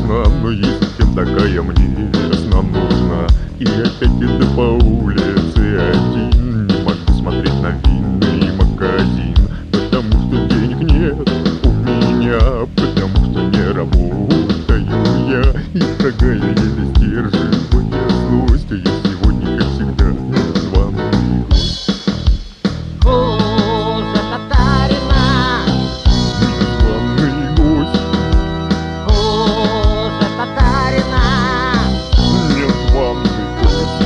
весна, но есть кем такая мне весна нужна. И опять иду по улице один, не могу смотреть на винный магазин, потому что денег нет у меня, потому что не работаю я. И дорогая, еле сдерживая злость, я сегодня, как всегда, незваный гость. Кожа татарина, Незваный гость, кожа татарина. незваный гость.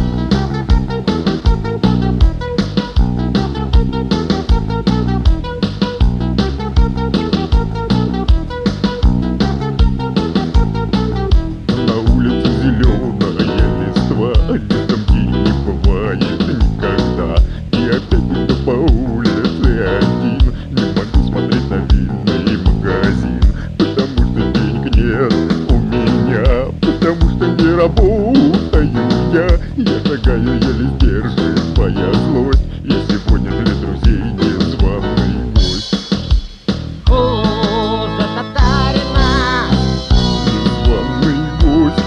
На улице зеленая листва, летом ей не бывает никогда. И опять иду по улице один, не могу смотреть на винный магазин, потому что денег нет у меня, потому что не работаю я. Я шагаю, еле сдерживая злость, я сегодня для друзей незваный гость. Кожа татарина, Незваный гость,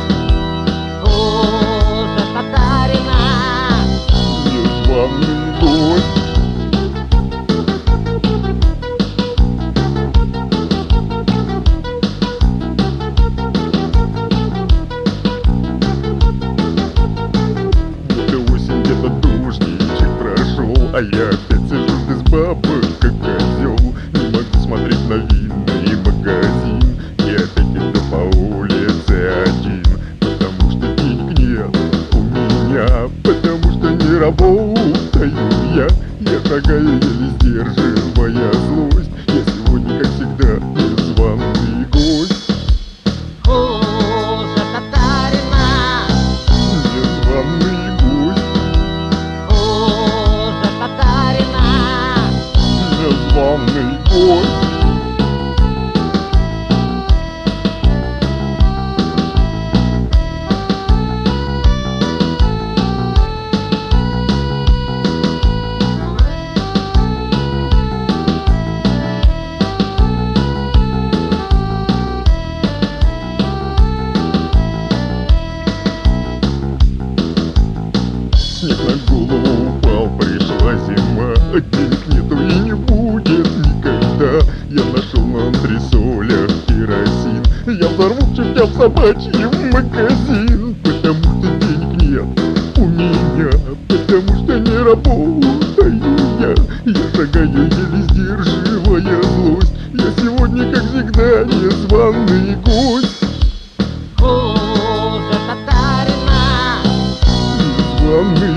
кожа татарина. незваный гость. Осень, где-то дождичек прошел, а я опять сижу без бабок, как козел. Не могу смотреть на винный магазин, и опять иду по улице один, потому что денег нет у меня, потому что не работаю я. Я шагаю, еле сдерживая злость, я сегодня, как всегда, незваный гость. Кожа татарина, Незваный гость, кожа татарина. незваный гость. Снег на голову упал, пришла зима, а денег нету и не будет никогда. Я нашел на антресолях керосин, я взорву к чертям собачьим магазин, потому что денег нет у меня, потому что не работаю я. Я шагаю, еле сдерживая злость, я сегодня, как всегда, незваный гость. Кожа татарина, Незваный